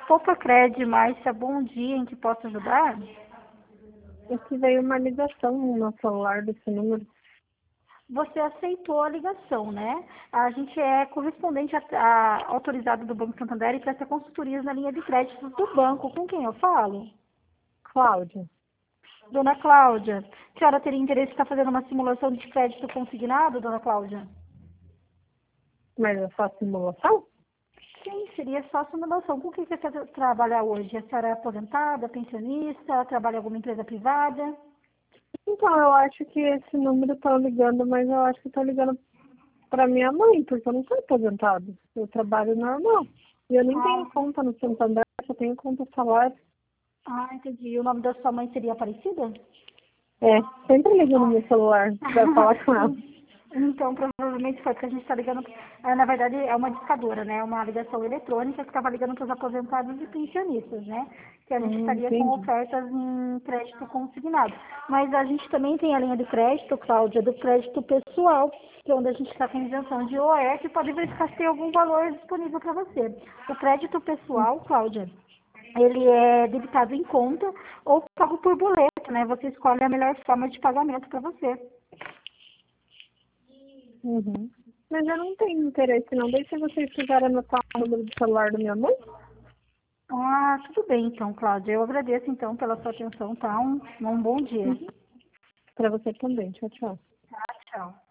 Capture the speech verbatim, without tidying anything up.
Poupa Cred, Márcia, bom dia, em que posso ajudar? Aqui veio uma ligação no celular desse número. Você aceitou a ligação, né? A gente é correspondente a, a- autorizado do Banco Santander e presta consultorias na linha de crédito do banco. Com quem eu falo? Cláudia, Dona Cláudia. A senhora teria interesse em estar fazendo uma simulação de crédito consignado, dona Cláudia? mas eu faço simulação? Sim, seria só simulação. Com o que você quer trabalhar hoje? A senhora é aposentada, pensionista, trabalha em alguma empresa privada? Então, eu acho que esse número tá ligando, mas eu acho que tá ligando para minha mãe, porque eu não sou aposentado. Eu trabalho normal. E eu nem Ah, tenho conta no Santander, só tenho conta salário. ah, entendi. O nome da sua mãe seria Aparecida? É, sempre ligo no meu celular pra falar com ela. Então, provavelmente foi porque a gente está ligando. eh, Na verdade, é uma discadora, né? É uma ligação eletrônica que estava ligando para os aposentados e pensionistas, né? Que a gente Hum, estaria com entendi. ofertas em crédito consignado. Mas a gente também tem a linha de crédito, Cláudia, do crédito pessoal, que é onde a gente está com isenção de O E, que pode verificar se tem algum valor disponível para você. O crédito pessoal, Cláudia, ele é debitado em conta ou pago por boleto, né? Você escolhe a melhor forma de pagamento para você. Uhum. Mas eu não tenho interesse não. Deixa vocês quiserem anotar o número do celular da minha mãe. Ah, tudo bem então, Cláudia. Eu agradeço então pela sua atenção, tá? Um, um bom dia. Uhum. Para você também. Tchau, tchau. Tchau.